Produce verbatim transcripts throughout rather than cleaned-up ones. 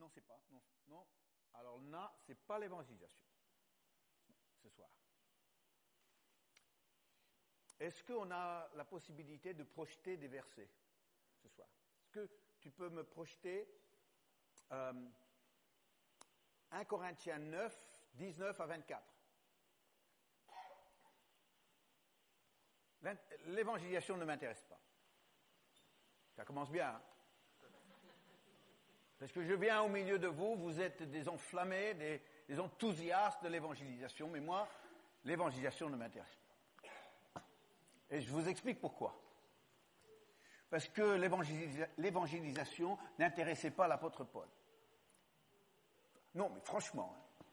Non, c'est pas. Non, non. Alors là, c'est pas l'évangélisation. Ce soir. Est-ce qu'on a la possibilité de projeter des versets ce soir? Est-ce que tu peux me projeter euh, un Corinthiens neuf, dix-neuf à vingt-quatre? L'évangélisation ne m'intéresse pas. Ça commence bien, hein? Parce que je viens au milieu de vous, vous êtes des enflammés, des, des enthousiastes de l'évangélisation, mais moi, l'évangélisation ne m'intéresse pas. Et je vous explique pourquoi. Parce que l'évangélisa- l'évangélisation n'intéressait pas l'apôtre Paul. Non, mais franchement, hein.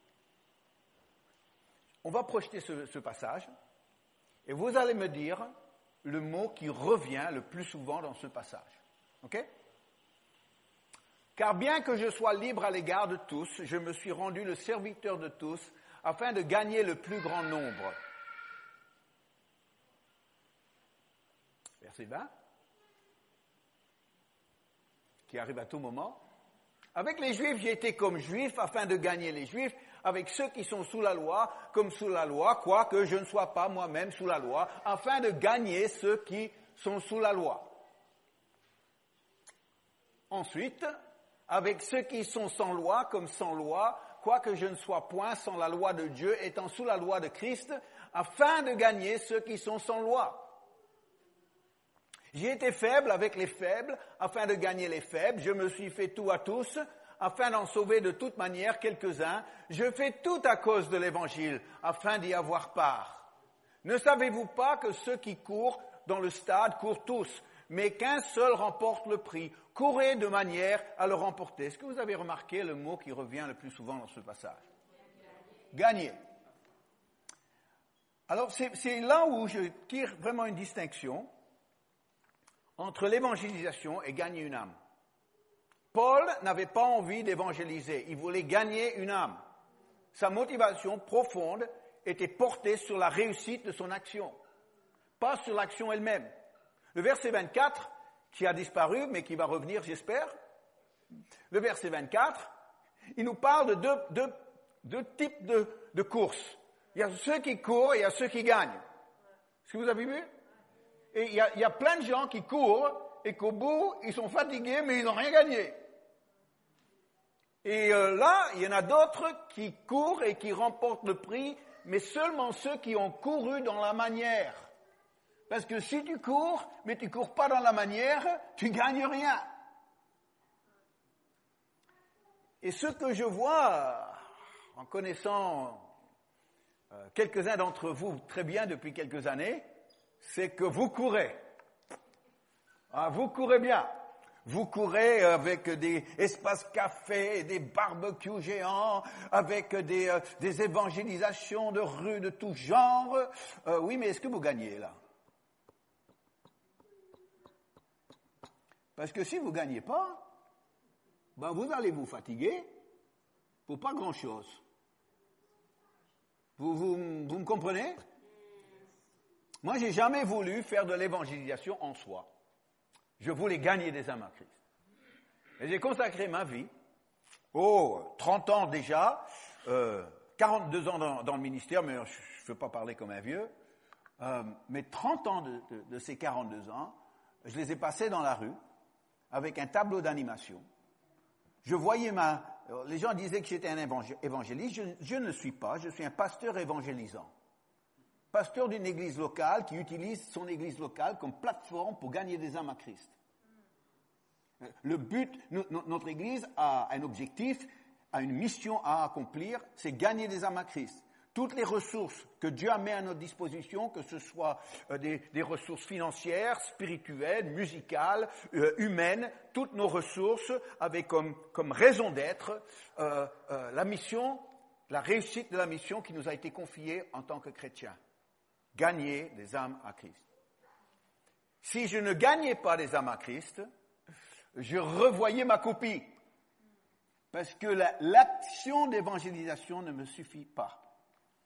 On va projeter ce, ce passage, et vous allez me dire le mot qui revient le plus souvent dans ce passage. OK? Car bien que je sois libre à l'égard de tous, je me suis rendu le serviteur de tous, afin de gagner le plus grand nombre. Verset vingt, qui arrive à tout moment. Avec les Juifs, j'ai été comme Juif, afin de gagner les Juifs, avec ceux qui sont sous la loi, comme sous la loi, quoique je ne sois pas moi-même sous la loi, afin de gagner ceux qui sont sous la loi. Ensuite, avec ceux qui sont sans loi, comme sans loi, quoique je ne sois point sans la loi de Dieu, étant sous la loi de Christ, afin de gagner ceux qui sont sans loi. J'ai été faible avec les faibles, afin de gagner les faibles. Je me suis fait tout à tous, afin d'en sauver de toute manière quelques-uns. Je fais tout à cause de l'Évangile, afin d'y avoir part. Ne savez-vous pas que ceux qui courent dans le stade courent tous, mais qu'un seul remporte le prix? Courez de manière à le remporter. Est-ce que vous avez remarqué le mot qui revient le plus souvent dans ce passage? Gagner. Alors, c'est, c'est là où je tire vraiment une distinction entre l'évangélisation et gagner une âme. Paul n'avait pas envie d'évangéliser, il voulait gagner une âme. Sa motivation profonde était portée sur la réussite de son action, pas sur l'action elle-même. Le verset vingt-quatre, qui a disparu, mais qui va revenir, j'espère, le verset vingt-quatre, il nous parle de deux, deux, deux types de, de courses. Il y a ceux qui courent et il y a ceux qui gagnent. Est-ce que vous avez vu? Et il y, a, il y a plein de gens qui courent et qu'au bout, ils sont fatigués, mais ils n'ont rien gagné. Et euh, là, il y en a d'autres qui courent et qui remportent le prix, mais seulement ceux qui ont couru dans la manière. Parce que si tu cours, mais tu cours pas dans la manière, tu gagnes rien. Et ce que je vois, en connaissant euh, quelques-uns d'entre vous très bien depuis quelques années, c'est que vous courez. Ah, vous courez bien. Vous courez avec des espaces cafés, des barbecues géants, avec des, euh, des évangélisations de rues de tout genre. Euh, oui, mais est-ce que vous gagnez là? Parce que si vous ne gagnez pas, ben vous allez vous fatiguer pour pas grand-chose. Vous, vous, vous me comprenez? Moi, j'ai jamais voulu faire de l'évangélisation en soi. Je voulais gagner des âmes à Christ. Et j'ai consacré ma vie, oh, trente ans déjà, euh, quarante-deux ans dans, dans le ministère, mais je ne veux pas parler comme un vieux, euh, mais trente ans de, de, de ces quarante-deux ans, je les ai passés dans la rue, avec un tableau d'animation. Je voyais ma... Les gens disaient que j'étais un évangéliste. Je, je ne le suis pas. Je suis un pasteur évangélisant. Pasteur d'une église locale qui utilise son église locale comme plateforme pour gagner des âmes à Christ. Le but, notre église a un objectif, a une mission à accomplir, c'est gagner des âmes à Christ. Toutes les ressources que Dieu a mis à notre disposition, que ce soit des, des ressources financières, spirituelles, musicales, euh, humaines, toutes nos ressources avaient comme, comme raison d'être euh, euh, la mission, la réussite de la mission qui nous a été confiée en tant que chrétiens. Gagner des âmes à Christ. Si je ne gagnais pas des âmes à Christ, je revoyais ma copie. Parce que la, l'action d'évangélisation ne me suffit pas.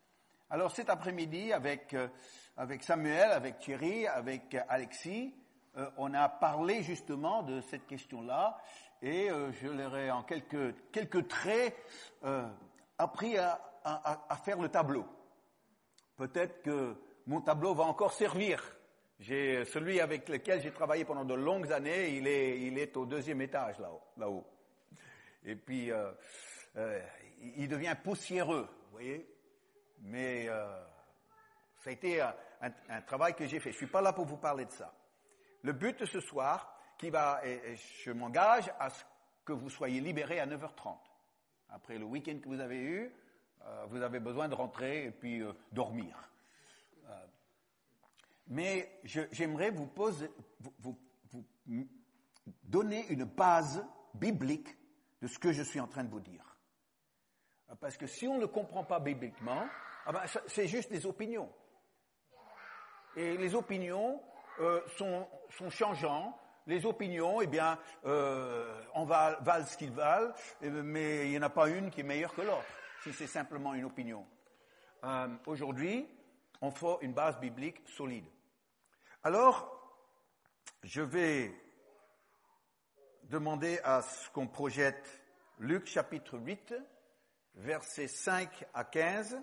Alors cet après-midi, avec, euh, avec Samuel, avec Thierry, avec Alexis, euh, on a parlé justement de cette question-là et euh, je leur ai en quelques, quelques traits euh, appris à, à, à faire le tableau. Peut-être que mon tableau va encore servir. J'ai celui avec lequel j'ai travaillé pendant de longues années, il est, il est au deuxième étage là-haut. là-haut. Et puis, euh, euh, il devient poussiéreux, vous voyez. Mais euh, ça a été un, un, un travail que j'ai fait. Je suis pas là pour vous parler de ça. Le but de ce soir, qui va, et, et je m'engage à ce que vous soyez libérés à neuf heures trente. Après le week-end que vous avez eu, euh, vous avez besoin de rentrer et puis euh, dormir. Euh, mais je, j'aimerais vous poser, vous, vous, vous donner une base biblique de ce que je suis en train de vous dire. Parce que si on ne le comprend pas bibliquement, ah ben, c'est juste des opinions. Et les opinions euh, sont, sont changeantes. Les opinions, eh bien, euh, on va, valent ce qu'ils valent, mais il n'y en a pas une qui est meilleure que l'autre, si c'est simplement une opinion. Euh, aujourd'hui, on faut une base biblique solide. Alors, je vais demander à ce qu'on projette Luc chapitre huit, versets cinq à quinze.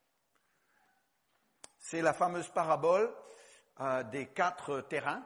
C'est la fameuse parabole euh, des quatre terrains.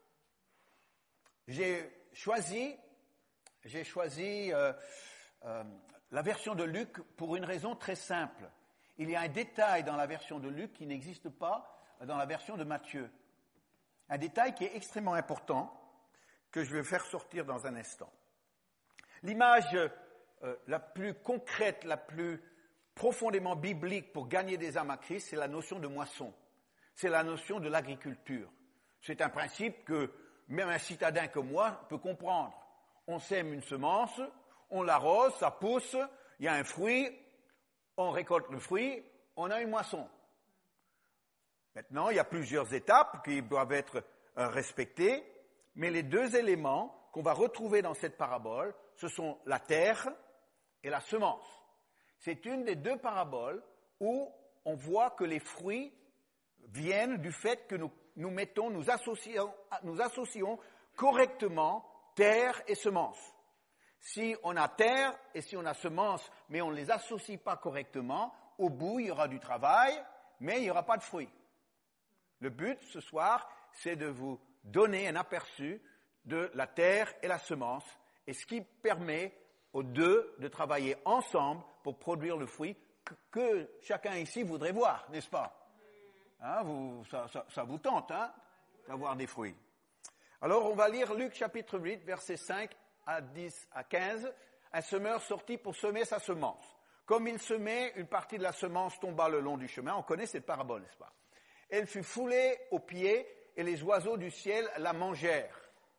J'ai choisi, j'ai choisi euh, euh, la version de Luc pour une raison très simple. Il y a un détail dans la version de Luc qui n'existe pas dans la version de Matthieu. Un détail qui est extrêmement important, que je vais faire sortir dans un instant. L'image euh, la plus concrète, la plus profondément biblique pour gagner des âmes à Christ, c'est la notion de moisson. C'est la notion de l'agriculture. C'est un principe que même un citadin comme moi peut comprendre. On sème une semence, on l'arrose, ça pousse, il y a un fruit, on récolte le fruit, on a une moisson. Maintenant, il y a plusieurs étapes qui doivent être euh, respectées, mais les deux éléments qu'on va retrouver dans cette parabole, ce sont la terre et la semence. C'est une des deux paraboles où on voit que les fruits viennent du fait que nous, nous mettons, nous associons, nous associons correctement terre et semence. Si on a terre et si on a semence, mais on ne les associe pas correctement, au bout, il y aura du travail, mais il n'y aura pas de fruits. Le but, ce soir, c'est de vous donner un aperçu de la terre et la semence, et ce qui permet aux deux de travailler ensemble pour produire le fruit que, que chacun ici voudrait voir, n'est-ce pas? Hein, vous, ça, ça, ça vous tente, hein, d'avoir des fruits. Alors, on va lire Luc chapitre huit, versets cinq à dix à quinze. Un semeur sortit pour semer sa semence. Comme il semait, une partie de la semence tomba le long du chemin. On connaît cette parabole, n'est-ce pas? Elle fut foulée aux pieds et les oiseaux du ciel la mangèrent.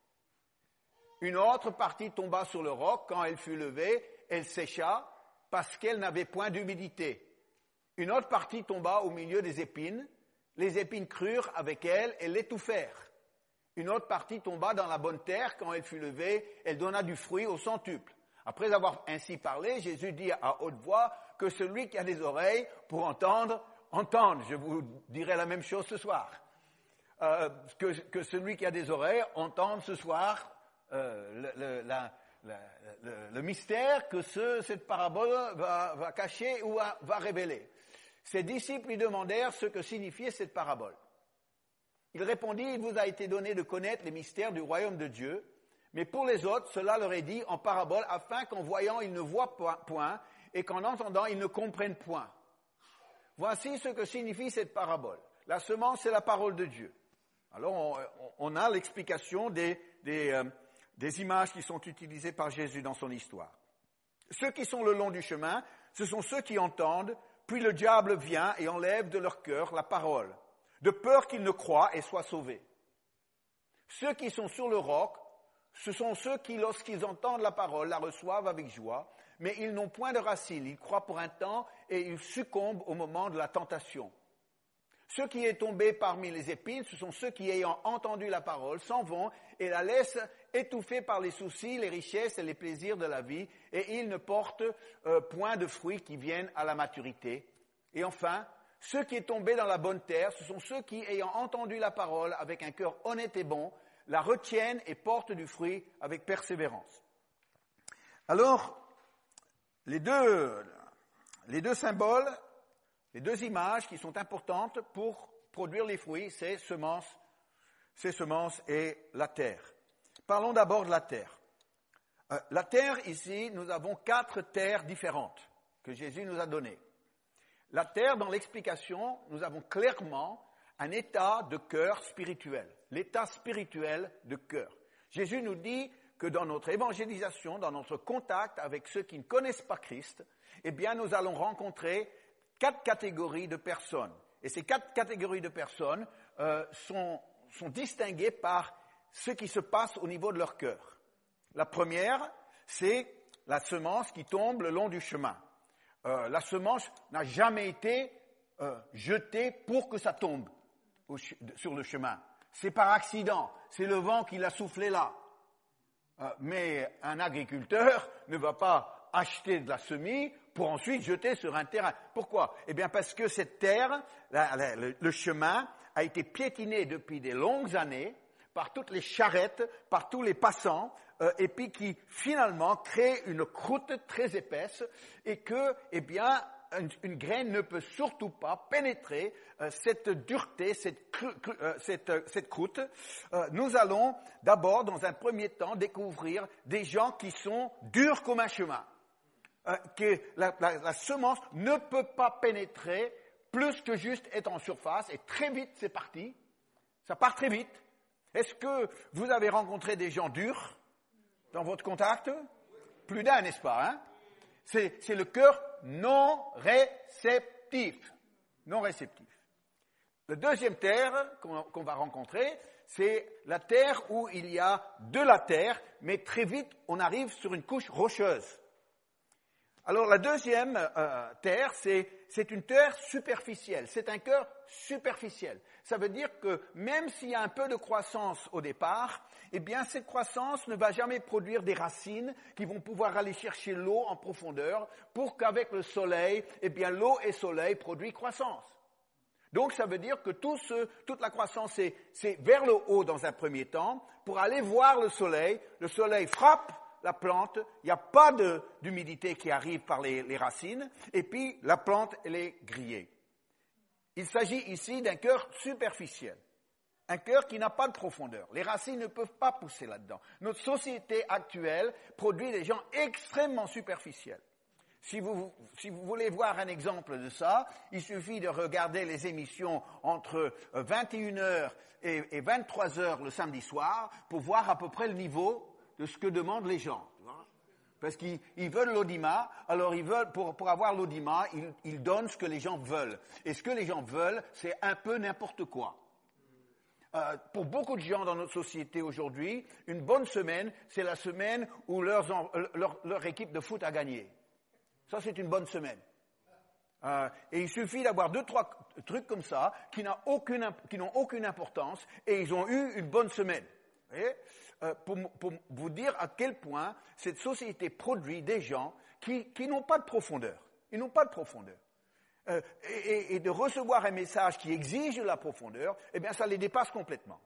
Une autre partie tomba sur le roc. Quand elle fut levée, elle sécha parce qu'elle n'avait point d'humidité. Une autre partie tomba au milieu des épines. Les épines crurent avec elle et l'étouffèrent. Une autre partie tomba dans la bonne terre. Quand elle fut levée, elle donna du fruit au centuple. Après avoir ainsi parlé, Jésus dit à haute voix que celui qui a des oreilles pour entendre, entende. Je vous dirai la même chose ce soir. Euh, que, que celui qui a des oreilles entende ce soir euh, le, le, la, la, le, le mystère que ce, cette parabole va, va cacher ou va, va révéler. Ses disciples lui demandèrent ce que signifiait cette parabole. Il répondit, il vous a été donné de connaître les mystères du royaume de Dieu, mais pour les autres, cela leur est dit en parabole, afin qu'en voyant, ils ne voient point, et qu'en entendant, ils ne comprennent point. Voici ce que signifie cette parabole. La semence, c'est la parole de Dieu. Alors, on, on a l'explication des, des, euh, des images qui sont utilisées par Jésus dans son histoire. Ceux qui sont le long du chemin, ce sont ceux qui entendent, puis le diable vient et enlève de leur cœur la parole, de peur qu'ils ne croient et soient sauvés. Ceux qui sont sur le roc, ce sont ceux qui, lorsqu'ils entendent la parole, la reçoivent avec joie, mais ils n'ont point de racines, ils croient pour un temps et ils succombent au moment de la tentation. Ceux qui est tombé parmi les épines, ce sont ceux qui, ayant entendu la parole, s'en vont et la laissent étouffée par les soucis, les richesses et les plaisirs de la vie, et ils ne portent euh, point de fruits qui viennent à la maturité. Et enfin, ceux qui est tombé dans la bonne terre, ce sont ceux qui, ayant entendu la parole avec un cœur honnête et bon, la retiennent et portent du fruit avec persévérance. Alors, les deux, les deux symboles, les deux images qui sont importantes pour produire les fruits, c'est semence, c'est semence et la terre. Parlons d'abord de la terre. Euh, la terre, ici, nous avons quatre terres différentes que Jésus nous a données. La terre, dans l'explication, nous avons clairement un état de cœur spirituel, l'état spirituel de cœur. Jésus nous dit que dans notre évangélisation, dans notre contact avec ceux qui ne connaissent pas Christ, eh bien, nous allons rencontrer quatre catégories de personnes. Et ces quatre catégories de personnes euh, sont, sont distinguées par ce qui se passe au niveau de leur cœur. La première, c'est la semence qui tombe le long du chemin. Euh, la semence n'a jamais été euh, jetée pour que ça tombe au, sur le chemin. C'est par accident, c'est le vent qui l'a soufflé là. Euh, mais un agriculteur ne va pas acheter de la semis pour ensuite jeter sur un terrain. Pourquoi? Eh bien parce que cette terre, la, la, le, le chemin, a été piétiné depuis des longues années par toutes les charrettes, par tous les passants, euh, et puis qui finalement crée une croûte très épaisse, et que, eh bien, une, une graine ne peut surtout pas pénétrer euh, cette dureté, cette, cru, cru, euh, cette, euh, cette croûte. Euh, nous allons d'abord, dans un premier temps, découvrir des gens qui sont durs comme un chemin, euh, que la, la, la semence ne peut pas pénétrer plus que juste être en surface, et très vite c'est parti, ça part très vite. Est-ce que vous avez rencontré des gens durs dans votre contact? Plus d'un, n'est-ce pas, hein? C'est, c'est le cœur non réceptif. Non réceptif. La deuxième terre qu'on, qu'on va rencontrer, c'est la terre où il y a de la terre, mais très vite on arrive sur une couche rocheuse. Alors la deuxième euh, terre, c'est, c'est une terre superficielle, c'est un cœur superficiel. Ça veut dire que même s'il y a un peu de croissance au départ, eh bien cette croissance ne va jamais produire des racines qui vont pouvoir aller chercher l'eau en profondeur pour qu'avec le soleil, eh bien l'eau et soleil produisent croissance. Donc ça veut dire que tout ce, toute la croissance, c'est, c'est vers le haut dans un premier temps pour aller voir le soleil. Le soleil frappe la plante, il n'y a pas de, d'humidité qui arrive par les, les racines, et puis la plante, elle est grillée. Il s'agit ici d'un cœur superficiel, un cœur qui n'a pas de profondeur. Les racines ne peuvent pas pousser là-dedans. Notre société actuelle produit des gens extrêmement superficiels. Si vous, si vous voulez voir un exemple de ça, il suffit de regarder les émissions entre vingt et une heures et, et vingt-trois heures le samedi soir pour voir à peu près le niveau de ce que demandent les gens. Parce qu'ils ils veulent l'audimat, alors ils veulent, pour, pour avoir l'audimat, ils, ils donnent ce que les gens veulent. Et ce que les gens veulent, c'est un peu n'importe quoi. Euh, pour beaucoup de gens dans notre société aujourd'hui, une bonne semaine, c'est la semaine où leurs, leur, leur équipe de foot a gagné. Ça, c'est une bonne semaine. Euh, et il suffit d'avoir deux, trois trucs comme ça, qui, n'a aucune, qui n'ont aucune importance, et ils ont eu une bonne semaine. Vous voyez ? Euh, pour, pour vous dire à quel point cette société produit des gens qui, qui n'ont pas de profondeur. Ils n'ont pas de profondeur. Euh, et, et de recevoir un message qui exige de la profondeur, eh bien, ça les dépasse complètement.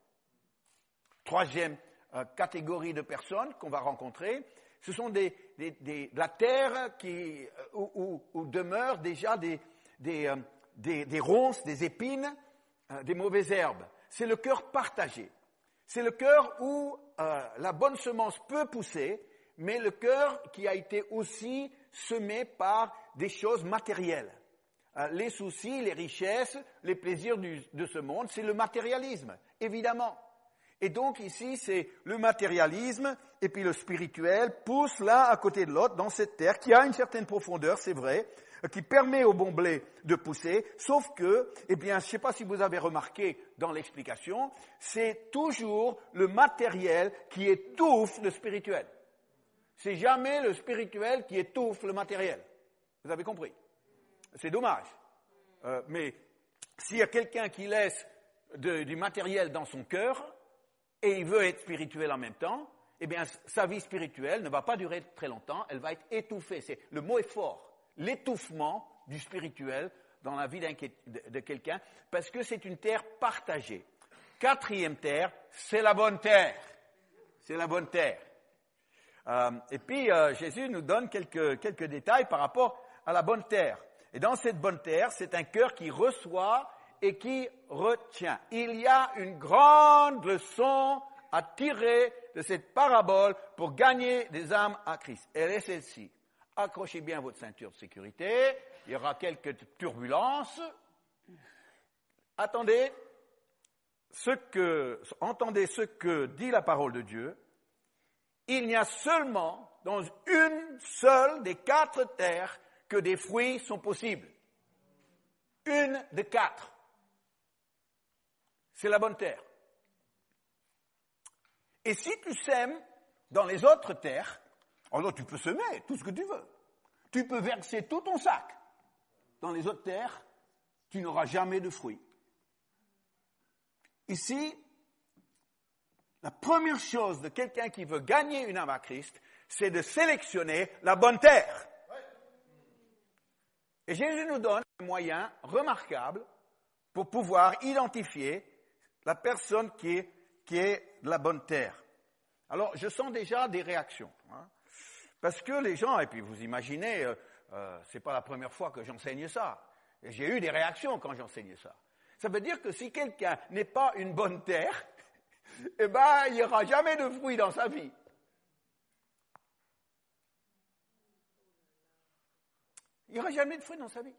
Troisième euh, catégorie de personnes qu'on va rencontrer, ce sont des, des, des, de la terre qui, où, où, où demeurent déjà des, des, euh, des, des ronces, des épines, euh, des mauvaises herbes. C'est le cœur partagé. C'est le cœur où euh, la bonne semence peut pousser, mais le cœur qui a été aussi semé par des choses matérielles. Euh, les soucis, les richesses, les plaisirs du, de ce monde, c'est le matérialisme, évidemment. Et donc ici, c'est le matérialisme et puis le spirituel poussent l'un à côté de l'autre dans cette terre qui a une certaine profondeur, c'est vrai, qui permet au bon blé de pousser, sauf que, eh bien, je ne sais pas si vous avez remarqué dans l'explication, c'est toujours le matériel qui étouffe le spirituel. C'est jamais le spirituel qui étouffe le matériel. Vous avez compris? C'est dommage. Euh, mais s'il y a quelqu'un qui laisse de, du matériel dans son cœur et il veut être spirituel en même temps, eh bien, sa vie spirituelle ne va pas durer très longtemps, elle va être étouffée. C'est, le mot est fort. L'étouffement du spirituel dans la vie d'un, de, de quelqu'un, parce que c'est une terre partagée. quatrième terre, c'est la bonne terre. C'est la bonne terre. Euh, et puis, euh, Jésus nous donne quelques, quelques détails par rapport à la bonne terre. Et dans cette bonne terre, c'est un cœur qui reçoit et qui retient. Il y a une grande leçon à tirer de cette parabole pour gagner des âmes à Christ. Elle est celle-ci. Accrochez bien votre ceinture de sécurité. Il y aura quelques turbulences. Attendez ce que, entendez ce que dit la parole de Dieu. Il n'y a seulement dans une seule des quatre terres que des fruits sont possibles. Une de quatre. C'est la bonne terre. Et si tu sèmes dans les autres terres, alors tu peux semer tout ce que tu veux. Tu peux verser tout ton sac. Dans les autres terres, tu n'auras jamais de fruits. Ici, la première chose de quelqu'un qui veut gagner une âme à Christ, c'est de sélectionner la bonne terre. Et Jésus nous donne un moyen remarquable pour pouvoir identifier la personne qui est, qui est de la bonne terre. Alors, je sens déjà des réactions. Hein, parce que les gens, et puis vous imaginez, euh, euh, c'est pas la première fois que j'enseigne ça. Et j'ai eu des réactions quand j'enseignais ça. Ça veut dire que si quelqu'un n'est pas une bonne terre, eh ben, il n'y aura jamais de fruits dans sa vie. Il n'y aura jamais de fruits dans sa vie.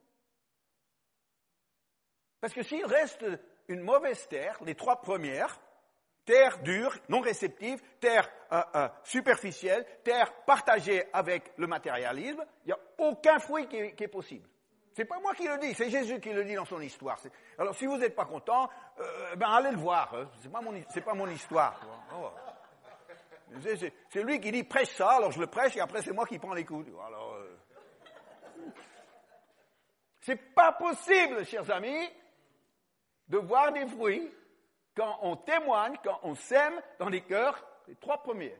Parce que s'il reste une mauvaise terre, les trois premières, terre dure, non réceptive, terre euh, euh, superficielle, terre partagée avec le matérialisme, il n'y a aucun fruit qui est, qui est possible. C'est pas moi qui le dis, c'est Jésus qui le dit dans son histoire. C'est... Alors si vous n'êtes pas content, euh, ben allez le voir. Hein. C'est pas mon, c'est pas mon histoire. Oh. C'est, c'est, c'est lui qui dit prêche ça, alors je le prêche et après c'est moi qui prends les coups. Alors, euh... c'est pas possible, chers amis, de voir des fruits quand on témoigne, quand on sème dans les cœurs les trois premiers.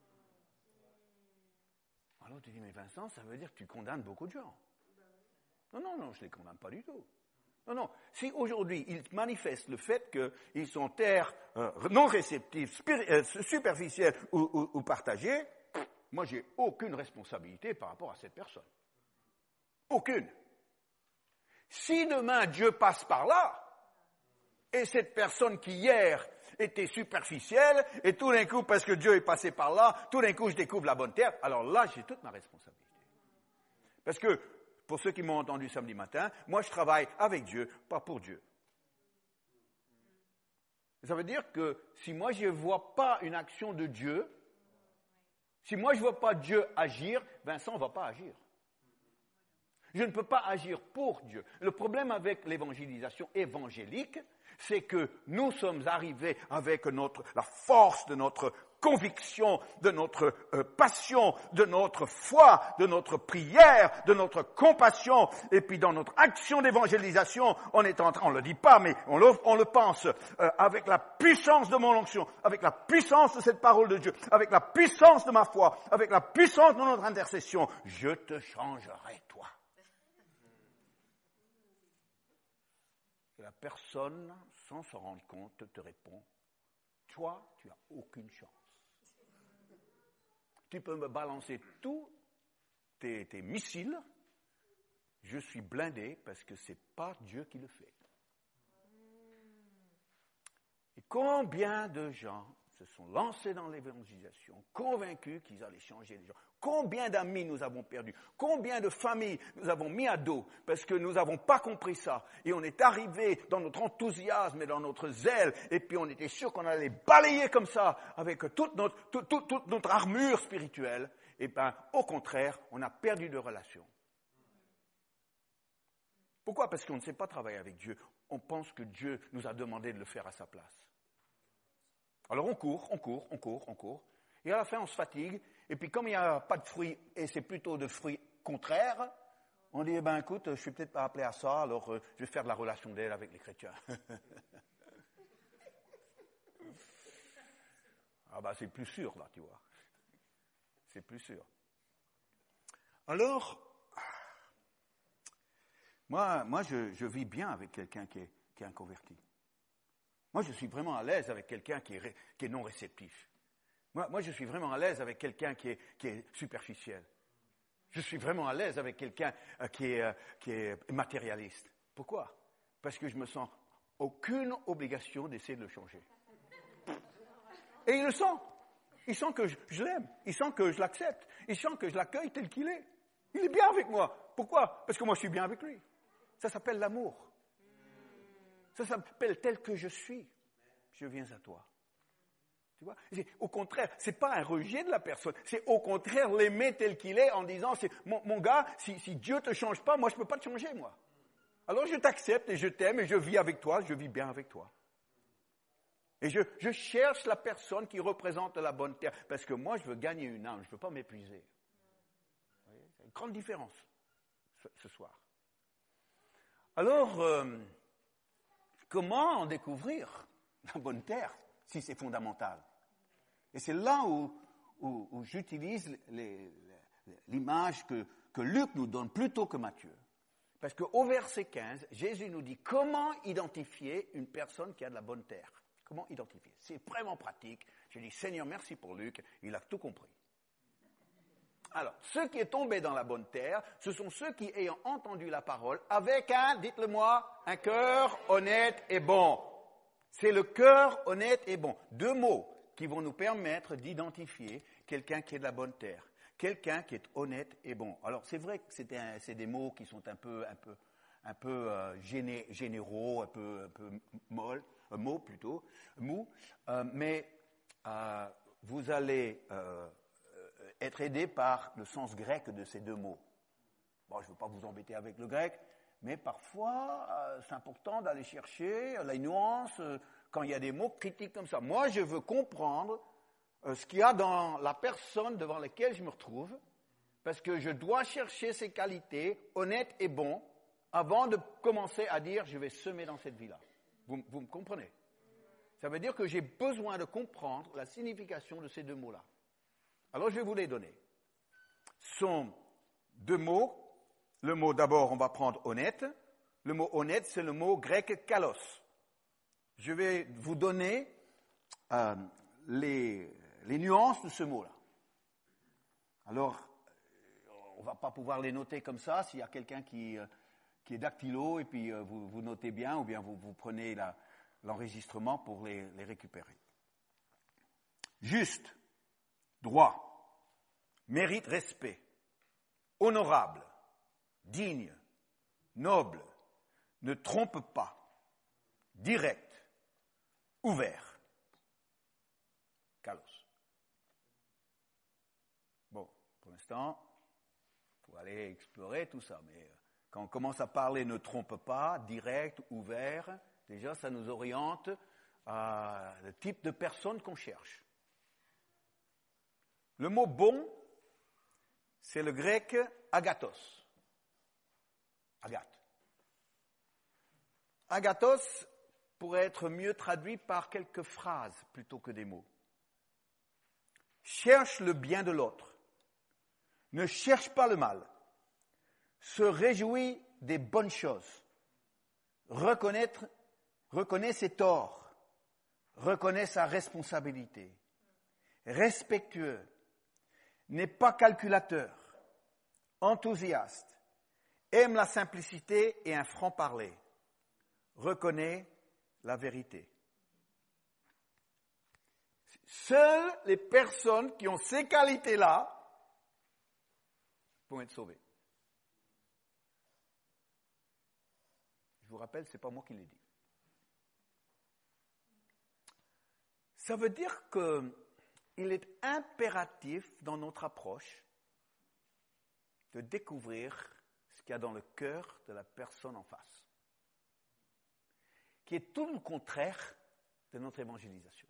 Alors tu dis, mais Vincent, ça veut dire que tu condamnes beaucoup de gens. Non, non, non, je ne les condamne pas du tout. Non, non. Si aujourd'hui, ils manifestent le fait qu'ils sont terres euh, non réceptives, spiri- euh, superficielles ou, ou, ou partagées, moi, j'ai aucune responsabilité par rapport à cette personne. Aucune. Si demain, Dieu passe par là, et cette personne qui hier était superficielle, et tout d'un coup, parce que Dieu est passé par là, tout d'un coup, je découvre la bonne terre, alors là, j'ai toute ma responsabilité. Parce que, pour ceux qui m'ont entendu samedi matin, moi je travaille avec Dieu, pas pour Dieu. Ça veut dire que si moi je ne vois pas une action de Dieu, si moi je ne vois pas Dieu agir, Vincent ne va pas agir. Je ne peux pas agir pour Dieu. Le problème avec l'évangélisation évangélique, c'est que nous sommes arrivés avec notre, la force de notre conviction, de notre euh, passion, de notre foi, de notre prière, de notre compassion, et puis dans notre action d'évangélisation, on est en train, on le dit pas, mais on le, on le pense, euh, avec la puissance de mon onction, avec la puissance de cette parole de Dieu, avec la puissance de ma foi, avec la puissance de notre intercession, je te changerai, toi. Et la personne, sans s'en rendre compte, te répond, toi, tu n'as aucune chance. Tu peux me balancer tous tes, tes missiles, je suis blindé parce que ce n'est pas Dieu qui le fait. Et combien de gens se sont lancés dans l'évangélisation, convaincus qu'ils allaient changer les gens. Combien d'amis nous avons perdus, combien de familles nous avons mis à dos parce que nous n'avons pas compris ça. Et on est arrivé dans notre enthousiasme et dans notre zèle, et puis on était sûr qu'on allait balayer comme ça avec toute notre, toute, toute, toute notre armure spirituelle. Et bien, au contraire, on a perdu de relation. Pourquoi ? Parce qu'on ne sait pas travailler avec Dieu. On pense que Dieu nous a demandé de le faire à sa place. Alors on court, on court, on court, on court. Et à la fin, on se fatigue. Et puis, comme il n'y a pas de fruits, et c'est plutôt de fruits contraires, on dit, eh ben, écoute, je ne suis peut-être pas appelé à ça, alors euh, je vais faire de la relation d'aide avec les chrétiens. Ah ben, c'est plus sûr, là, tu vois. C'est plus sûr. Alors, moi, moi je, je vis bien avec quelqu'un qui est, qui est un converti. Moi, je suis vraiment à l'aise avec quelqu'un qui est, qui est non réceptif. Moi, moi, je suis vraiment à l'aise avec quelqu'un qui est, qui est superficiel. Je suis vraiment à l'aise avec quelqu'un euh, qui, est, euh, qui est matérialiste. Pourquoi? Parce que je me sens aucune obligation d'essayer de le changer. Et il le sent. Il sent que je, je l'aime. Il sent que je l'accepte. Il sent que je l'accueille tel qu'il est. Il est bien avec moi. Pourquoi? Parce que moi, je suis bien avec lui. Ça s'appelle l'amour. Ça s'appelle tel que je suis. Je viens à toi. Tu vois? Au contraire, c'est pas un rejet de la personne. C'est au contraire l'aimer tel qu'il est en disant, c'est, mon, mon gars, si, si Dieu te change pas, moi, je peux pas te changer, moi. Alors, je t'accepte et je t'aime et je vis avec toi, je vis bien avec toi. Et je, je cherche la personne qui représente la bonne terre. Parce que moi, je veux gagner une âme, je ne veux pas m'épuiser. Vous voyez? C'est une grande différence ce, ce soir. Alors, euh, comment en découvrir la bonne terre si c'est fondamental? Et c'est là où, où, où j'utilise les, les, l'image que, que Luc nous donne plutôt que Matthieu. Parce qu'au verset quinze, Jésus nous dit comment identifier une personne qui a de la bonne terre. Comment identifier? C'est vraiment pratique. Je dis, Seigneur, merci pour Luc, il a tout compris. Alors, ceux qui sont tombés dans la bonne terre, ce sont ceux qui, ayant entendu la parole, avec un, dites-le-moi, un cœur honnête et bon. C'est le cœur honnête et bon. Deux mots qui vont nous permettre d'identifier quelqu'un qui est de la bonne terre. Quelqu'un qui est honnête et bon. Alors, c'est vrai que c'est, un, c'est des mots qui sont un peu, un peu, un peu euh, géné, généraux, un peu, un peu molles, euh, mots plutôt, mous, euh, mais euh, vous allez euh, être aidé par le sens grec de ces deux mots. Bon, je ne veux pas vous embêter avec le grec, mais parfois, euh, c'est important d'aller chercher la nuance euh, quand il y a des mots critiques comme ça. Moi, je veux comprendre euh, ce qu'il y a dans la personne devant laquelle je me retrouve, parce que je dois chercher ses qualités honnêtes et bonnes avant de commencer à dire « je vais semer dans cette vie-là ». Vous, vous me comprenez? Ça veut dire que j'ai besoin de comprendre la signification de ces deux mots-là. Alors, je vais vous les donner. Ce sont deux mots. Le mot, d'abord, on va prendre honnête. Le mot honnête, c'est le mot grec kalos. Je vais vous donner euh, les, les nuances de ce mot-là. Alors, on ne va pas pouvoir les noter comme ça. S'il y a quelqu'un qui, euh, qui est dactylo et puis euh, vous, vous notez bien, ou bien vous, vous prenez la, l'enregistrement pour les, les récupérer. Juste, droit, mérite respect, honorable, digne, noble, ne trompe pas, direct, ouvert. Kalos. Bon, pour l'instant, il faut aller explorer tout ça, mais quand on commence à parler ne trompe pas, direct, ouvert, déjà ça nous oriente à le type de personne qu'on cherche. Le mot bon, c'est le grec agathos. Agathe. Agathos pourrait être mieux traduit par quelques phrases plutôt que des mots. Cherche le bien de l'autre. Ne cherche pas le mal. Se réjouit des bonnes choses. Reconnaître, reconnaît ses torts. Reconnaît sa responsabilité. Respectueux. N'est pas calculateur. Enthousiaste. Aime la simplicité et un franc-parler. Reconnaît la vérité. Seules les personnes qui ont ces qualités-là vont être sauvées. Je vous rappelle, ce n'est pas moi qui l'ai dit. Ça veut dire qu'il est impératif dans notre approche de découvrir ce qu'il y a dans le cœur de la personne en face, qui est tout le contraire de notre évangélisation.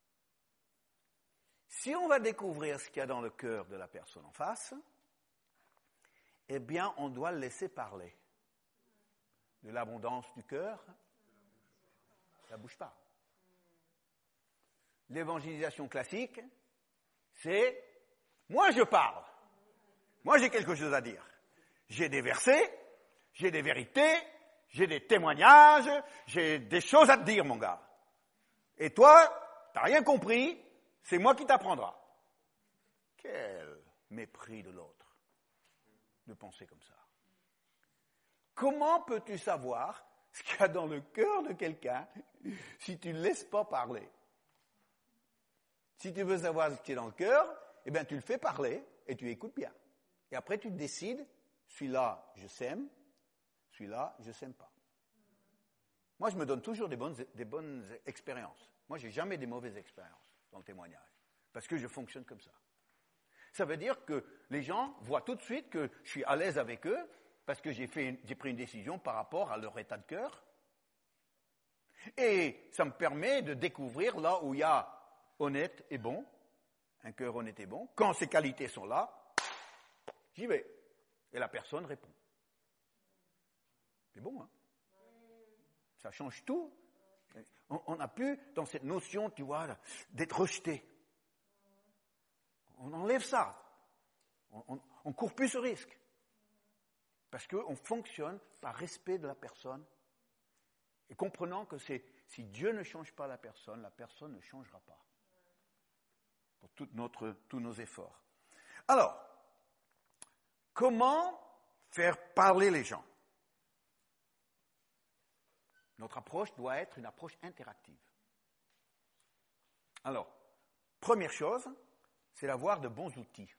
Si on va découvrir ce qu'il y a dans le cœur de la personne en face, eh bien, on doit le laisser parler. De l'abondance du cœur, ça ne bouge pas. L'évangélisation classique, c'est « moi je parle, moi j'ai quelque chose à dire. J'ai des versets, j'ai des vérités, j'ai des témoignages, j'ai des choses à te dire, mon gars. Et toi, t'as rien compris, c'est moi qui t'apprendra. Quel mépris de l'autre, de penser comme ça. Comment peux-tu savoir ce qu'il y a dans le cœur de quelqu'un si tu ne le laisses pas parler? Si tu veux savoir ce qui est dans le cœur, eh bien tu le fais parler et tu écoutes bien. Et après tu décides, celui-là je sème, celui-là je sème pas. Moi je me donne toujours des bonnes, des bonnes expériences. Moi j'ai jamais des mauvaises expériences dans le témoignage, parce que je fonctionne comme ça. Ça veut dire que les gens voient tout de suite que je suis à l'aise avec eux, parce que j'ai, fait, j'ai pris une décision par rapport à leur état de cœur. Et ça me permet de découvrir là où il y a honnête et bon, un cœur honnête et bon. Quand ces qualités sont là, j'y vais. Et la personne répond. C'est bon, hein? Ça change tout. On n'a plus dans cette notion, tu vois, d'être rejeté. On enlève ça. On ne court plus ce risque. Parce qu'on fonctionne par respect de la personne et comprenant que c'est, si Dieu ne change pas la personne, la personne ne changera pas. Pour toute notre, tous nos efforts. Alors, comment faire parler les gens? Notre approche doit être une approche interactive. Alors, première chose, c'est d'avoir de bons outils.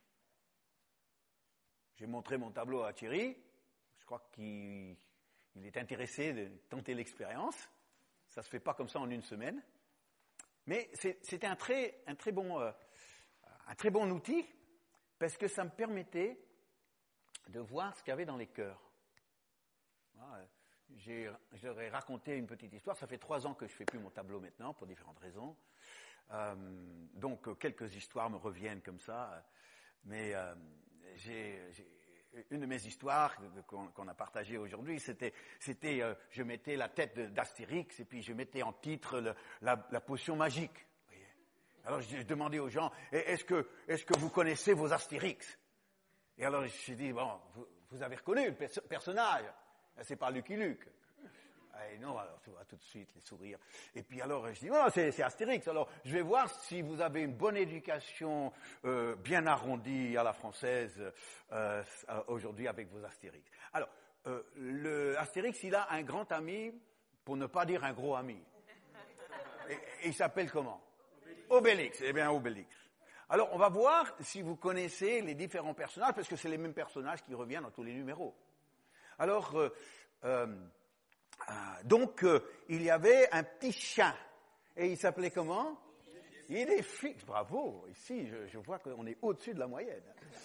J'ai montré mon tableau à Thierry. Je crois qu'il il est intéressé de tenter l'expérience. Ça ne se fait pas comme ça en une semaine. Mais c'est, c'était un très, un, très bon, euh, un très bon outil parce que ça me permettait de voir ce qu'il y avait dans les cœurs. Voilà, j'ai, je leur ai raconté une petite histoire. Ça fait trois ans que je ne fais plus mon tableau maintenant pour différentes raisons. Euh, donc quelques histoires me reviennent comme ça. Mais euh, j'ai... j'ai Une de mes histoires qu'on, qu'on a partagées aujourd'hui, c'était, c'était euh, je mettais la tête de, d'Astérix et puis je mettais en titre le, la, la potion magique. Vous voyez. Alors j'ai demandé aux gens, est-ce que, est-ce que vous connaissez vos Astérix? Et alors j'ai dit, bon, vous, vous avez reconnu le pers- personnage, c'est pas Lucky Luke. Et non, alors tu vois tout de suite les sourires. Et puis alors je dis, non, c'est, c'est Astérix. Alors je vais voir si vous avez une bonne éducation euh, bien arrondie à la française euh, aujourd'hui avec vos Astérix. Alors, euh, le Astérix, il a un grand ami, pour ne pas dire un gros ami. Et, et il s'appelle comment? Obélix. Eh bien, Obélix. Alors, on va voir si vous connaissez les différents personnages, parce que c'est les mêmes personnages qui reviennent dans tous les numéros. Alors, euh, euh, Ah, donc, euh, il y avait un petit chien. Et il s'appelait comment? Il est fixe. Bravo. Ici, je, je vois qu'on est au-dessus de la moyenne.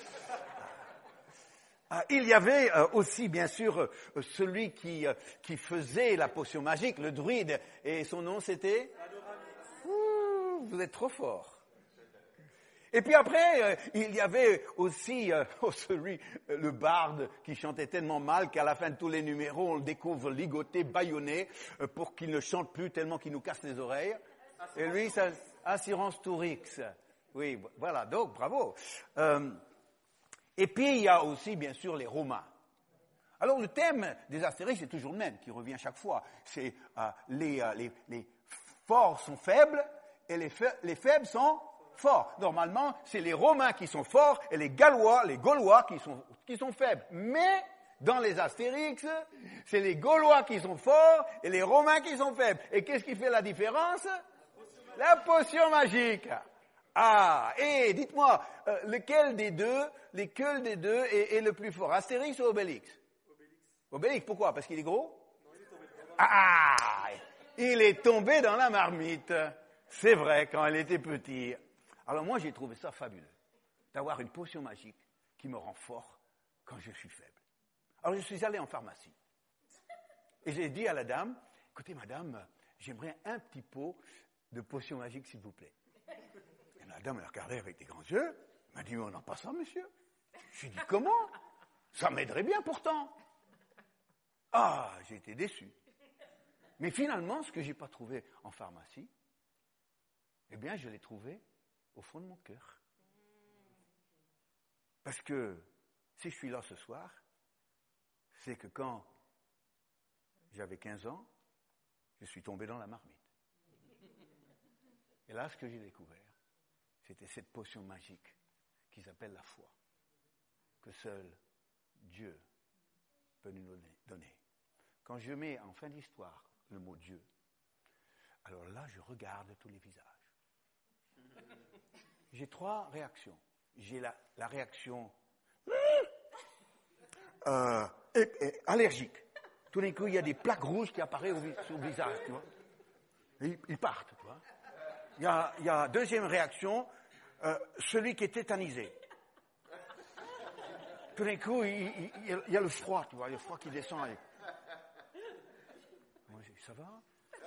Ah, il y avait euh, aussi, bien sûr, euh, celui qui, euh, qui faisait la potion magique, le druide. Et son nom, c'était? Ouh, vous êtes trop fort. Et puis après, euh, il y avait aussi euh, oh, celui, euh, le barde, qui chantait tellement mal qu'à la fin de tous les numéros, on le découvre ligoté, bâillonné, euh, pour qu'il ne chante plus tellement qu'il nous casse les oreilles. Et lui, ça, Assurance Tourix. Oui, voilà, donc bravo. Euh, et puis, il y a aussi, bien sûr, les Romains. Alors, le thème des Astérix est toujours le même, qui revient chaque fois. C'est euh, les, euh, les, les forts sont faibles et les, fa- les faibles sont forts. Normalement, c'est les Romains qui sont forts et les Gallois, les Gaulois qui sont, qui sont faibles. Mais, dans les Astérix, c'est les Gaulois qui sont forts et les Romains qui sont faibles. Et qu'est-ce qui fait la différence? La potion magique. Ah, et dites-moi, euh, lequel des deux, lequel des deux est, est le plus fort? Astérix ou Obélix? Obélix. Obélix, pourquoi? Parce qu'il est gros? Non, il est tombé dans la marmite. Ah, il est tombé dans la marmite. C'est vrai, quand il était petit. Alors moi, j'ai trouvé ça fabuleux, d'avoir une potion magique qui me rend fort quand je suis faible. Alors je suis allé en pharmacie et j'ai dit à la dame, écoutez madame, j'aimerais un petit pot de potion magique s'il vous plaît. Et la dame elle a regardé avec des grands yeux, elle m'a dit, on n'a pas ça monsieur. J'ai dit, comment? Ça m'aiderait bien pourtant. Ah, j'ai été déçu. Mais finalement, ce que je n'ai pas trouvé en pharmacie, eh bien je l'ai trouvé au fond de mon cœur. Parce que si je suis là ce soir, c'est que quand j'avais quinze ans, je suis tombé dans la marmite. Et là, ce que j'ai découvert, c'était cette potion magique qui s'appelle la foi, que seul Dieu peut nous donner. Quand je mets en fin d'histoire le mot Dieu, alors là, je regarde tous les visages. J'ai trois réactions. J'ai la, la réaction euh, et, et, allergique. Tout d'un coup, il y a des plaques rouges qui apparaissent au, sur le visage, tu vois. Et ils, ils partent, tu vois. Il y a, il y a deuxième réaction, euh, celui qui est tétanisé. Tout d'un coup, il, il, il, il y a le froid, tu vois, il y a le froid qui descend. Et... Moi, je dis, ça va?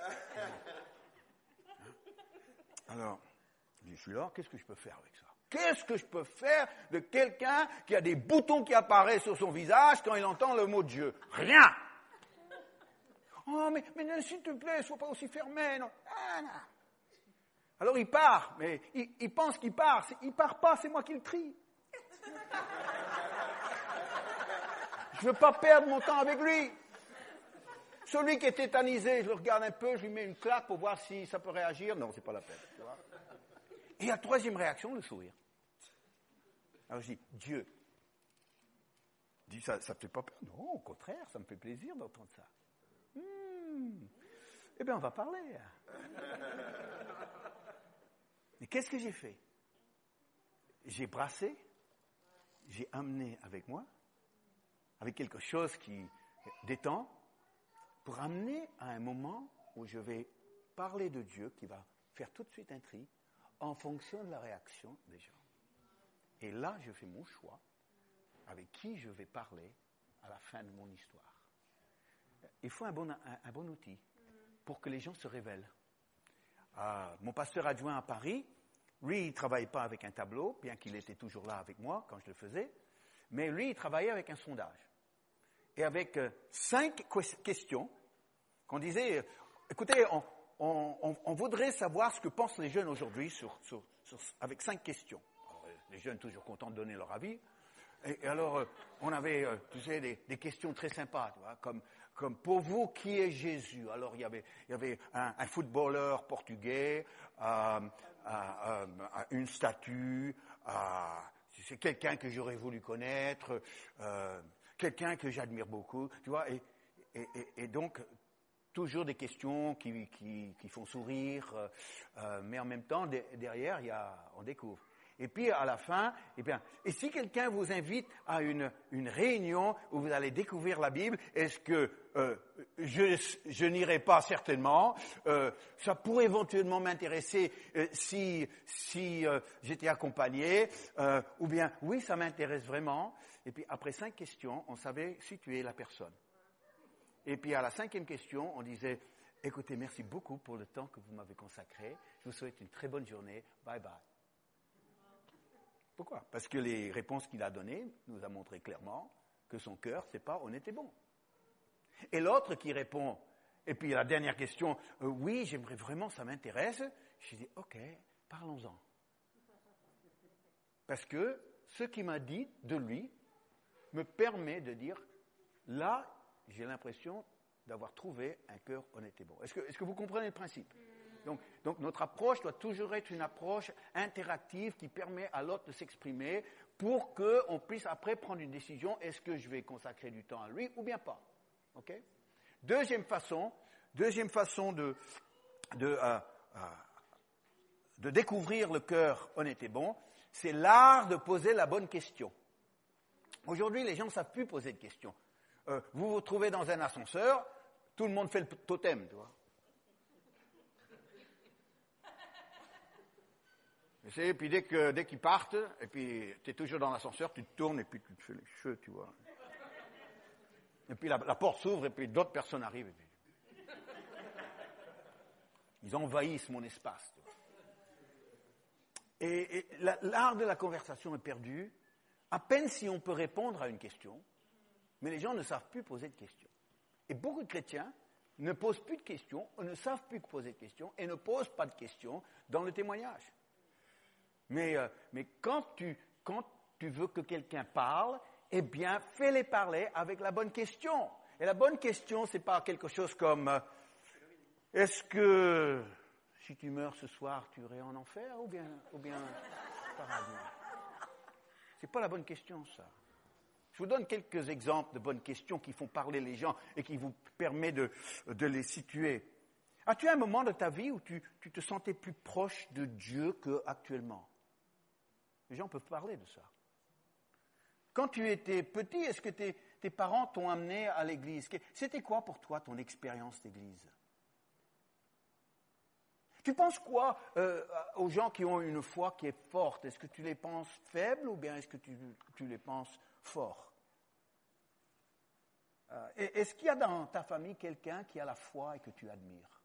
Alors, je suis là, qu'est-ce que je peux faire avec ça? Qu'est-ce que je peux faire de quelqu'un qui a des boutons qui apparaissent sur son visage quand il entend le mot Dieu? Rien! Oh, mais, mais s'il te plaît, sois pas aussi fermé, non? Ah, non. Alors il part, mais il, il pense qu'il part. Il part pas, c'est moi qui le trie. Je veux pas perdre mon temps avec lui. Celui qui est tétanisé, je le regarde un peu, je lui mets une claque pour voir si ça peut réagir. Non, c'est pas la peine. Tu vois. Et la troisième réaction, le sourire. Alors je dis, Dieu. Je dis, ça ne te fait pas peur? Non, au contraire, ça me fait plaisir d'entendre ça. Hmm. Eh bien, on va parler. Mais qu'est-ce que j'ai fait? J'ai brassé, j'ai amené avec moi, avec quelque chose qui détend, pour amener à un moment où je vais parler de Dieu, qui va faire tout de suite un tri, en fonction de la réaction des gens. Et là, je fais mon choix, avec qui je vais parler à la fin de mon histoire. Il faut un bon, un, un bon outil pour que les gens se révèlent. Ah, mon pasteur adjoint à Paris, lui, il ne travaille pas avec un tableau, bien qu'il était toujours là avec moi quand je le faisais, mais lui, il travaillait avec un sondage. Et avec euh, cinq questions, qu'on disait, euh, écoutez, on, on, on, on voudrait savoir ce que pensent les jeunes aujourd'hui sur, sur, sur, avec cinq questions. Alors, les jeunes toujours contents de donner leur avis. Et, et alors, euh, on avait, euh, tu sais, des, des questions très sympas, tu vois, comme, comme pour vous, qui est Jésus? Alors, il y avait, il y avait un, un footballeur portugais, euh, euh, euh, une statue, euh, c'est quelqu'un que j'aurais voulu connaître, euh, quelqu'un que j'admire beaucoup, tu vois, et, et, et, et donc, toujours des questions qui, qui, qui font sourire, euh, mais en même temps, de, derrière, il y a, on découvre. Et puis, à la fin, eh bien, et si quelqu'un vous invite à une, une réunion où vous allez découvrir la Bible, est-ce que euh, je, je n'irai pas certainement, euh, ça pourrait éventuellement m'intéresser euh, si, si euh, j'étais accompagné, euh, ou bien, oui, ça m'intéresse vraiment. Et puis, après cinq questions, on savait situer la personne. Et puis, à la cinquième question, on disait, écoutez, merci beaucoup pour le temps que vous m'avez consacré. Je vous souhaite une très bonne journée. Bye bye. Pourquoi? Parce que les réponses qu'il a données nous a montré clairement que son cœur, c'est pas on était bon. Et l'autre qui répond, et puis la dernière question, euh, oui, j'aimerais vraiment, ça m'intéresse. Je dis, ok, parlons-en. Parce que ce qu'il m'a dit de lui me permet de dire, là, j'ai l'impression d'avoir trouvé un cœur honnête et bon. Est-ce que, est-ce que vous comprenez le principe? Donc, donc notre approche doit toujours être une approche interactive qui permet à l'autre de s'exprimer pour qu'on puisse après prendre une décision, est-ce que je vais consacrer du temps à lui ou bien pas. Okay? Deuxième façon, deuxième façon de, de, euh, euh, de découvrir le cœur honnête et bon, c'est l'art de poser la bonne question. Aujourd'hui, les gens ne savent plus poser de questions. Euh, vous vous trouvez dans un ascenseur, tout le monde fait le totem, tu vois. Et puis dès que dès qu'ils partent, et puis tu es toujours dans l'ascenseur, tu te tournes et puis tu te fais les cheveux, tu vois. Et puis la, la porte s'ouvre et puis d'autres personnes arrivent. Et puis... Ils envahissent mon espace. Tu vois. Et, et la, l'art de la conversation est perdu, à peine si on peut répondre à une question, mais les gens ne savent plus poser de questions. Et beaucoup de chrétiens ne posent plus de questions, ne savent plus poser de questions et ne posent pas de questions dans le témoignage. Mais, euh, mais quand, tu, quand tu veux que quelqu'un parle, eh bien, fais-les parler avec la bonne question. Et la bonne question, c'est pas quelque chose comme euh, est-ce que si tu meurs ce soir, tu irais en enfer ou bien, ou bien paradis? C'est pas la bonne question, ça. Je vous donne quelques exemples de bonnes questions qui font parler les gens et qui vous permettent de, de les situer. As-tu un moment de ta vie où tu, tu te sentais plus proche de Dieu qu'actuellement? Les gens peuvent parler de ça. Quand tu étais petit, est-ce que tes, tes parents t'ont amené à l'église? C'était quoi pour toi ton expérience d'église? Tu penses quoi euh, aux gens qui ont une foi qui est forte? Est-ce que tu les penses faibles ou bien est-ce que tu, tu les penses forts? euh, Est-ce qu'il y a dans ta famille quelqu'un qui a la foi et que tu admires?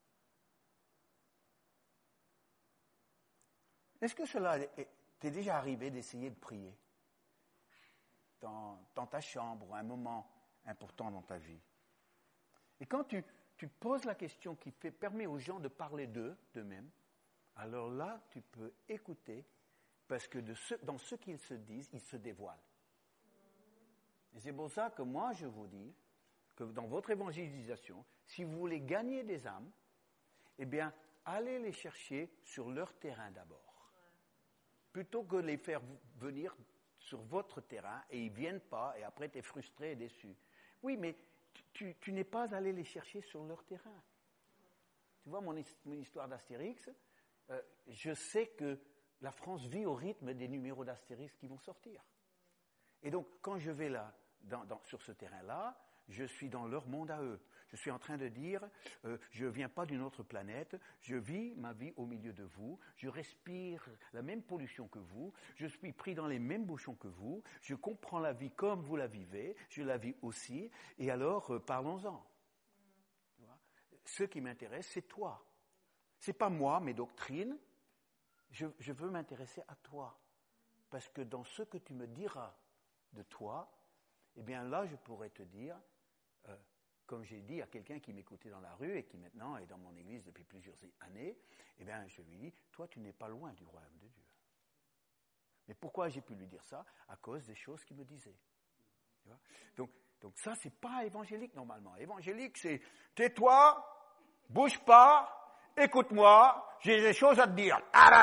Est-ce que cela t'est déjà arrivé d'essayer de prier dans, dans ta chambre, un moment important dans ta vie? Et quand tu, tu poses la question qui fait, permet aux gens de parler d'eux, d'eux-mêmes, alors là, tu peux écouter, parce que de ce, dans ce qu'ils se disent, ils se dévoilent. Et c'est pour ça que moi, je vous dis que dans votre évangélisation, si vous voulez gagner des âmes, eh bien, allez les chercher sur leur terrain d'abord. Plutôt que de les faire venir sur votre terrain et ils ne viennent pas et après tu es frustré et déçu. Oui, mais tu, tu n'es pas allé les chercher sur leur terrain. Tu vois mon, mon histoire d'Astérix, euh, je sais que la France vit au rythme des numéros d'Astérix qui vont sortir. Et donc, quand je vais là, dans, dans, sur ce terrain-là, je suis dans leur monde à eux. Je suis en train de dire, euh, je ne viens pas d'une autre planète, je vis ma vie au milieu de vous, je respire la même pollution que vous, je suis pris dans les mêmes bouchons que vous, je comprends la vie comme vous la vivez, je la vis aussi, et alors euh, parlons-en. Tu vois? Ce qui m'intéresse, c'est toi. Ce n'est pas moi, mes doctrines, je, je veux m'intéresser à toi. Parce que dans ce que tu me diras de toi, eh bien là, je pourrais te dire, euh, comme j'ai dit à quelqu'un qui m'écoutait dans la rue et qui maintenant est dans mon église depuis plusieurs années, eh bien je lui dis, toi tu n'es pas loin du royaume de Dieu. Mais pourquoi j'ai pu lui dire ça? À cause des choses qu'il me disait. Tu vois? Donc, donc ça, c'est pas évangélique normalement. Évangélique, c'est tais-toi, bouge pas, écoute-moi, j'ai des choses à te dire.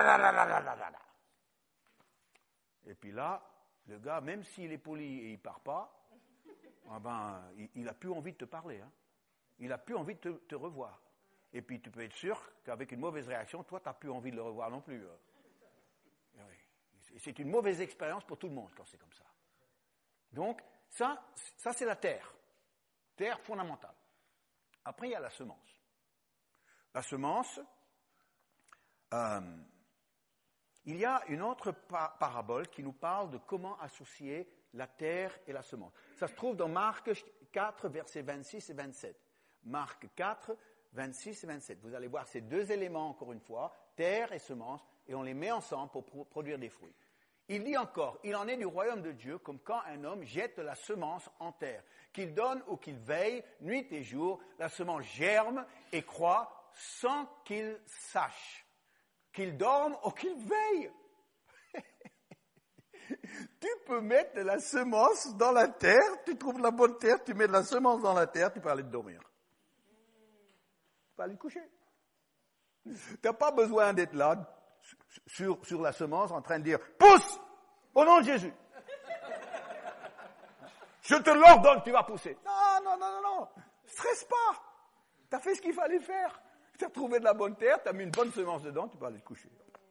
Et puis là, le gars, même s'il est poli et il part pas, ah ben, il n'a plus envie de te parler. Hein. Il n'a plus envie de te, te revoir. Et puis tu peux être sûr qu'avec une mauvaise réaction, toi, tu n'as plus envie de le revoir non plus. Hein. Oui. C'est une mauvaise expérience pour tout le monde quand c'est comme ça. Donc, ça, ça c'est la terre. Terre fondamentale. Après, il y a la semence. La semence, euh, il y a une autre par- parabole qui nous parle de comment associer la terre et la semence. Ça se trouve dans Marc quatre, versets vingt-six et vingt-sept. Marc quatre, vingt-six et vingt-sept. Vous allez voir ces deux éléments, encore une fois, terre et semence, et on les met ensemble pour pro- produire des fruits. Il dit encore, il en est du royaume de Dieu comme quand un homme jette la semence en terre. Qu'il donne ou qu'il veille, nuit et jour, la semence germe et croît sans qu'il sache. Qu'il dorme ou qu'il veille. Tu peux mettre de la semence dans la terre, tu trouves la bonne terre, tu mets de la semence dans la terre, tu peux aller te dormir. Tu peux aller te coucher. Tu n'as pas besoin d'être là, sur, sur la semence, en train de dire « Pousse ! Au nom de Jésus !» Je te l'ordonne, tu vas pousser. Non, non, non, non, non. Stresse pas. Tu as fait ce qu'il fallait faire. Tu as trouvé de la bonne terre, tu as mis une bonne semence dedans, tu peux aller te coucher.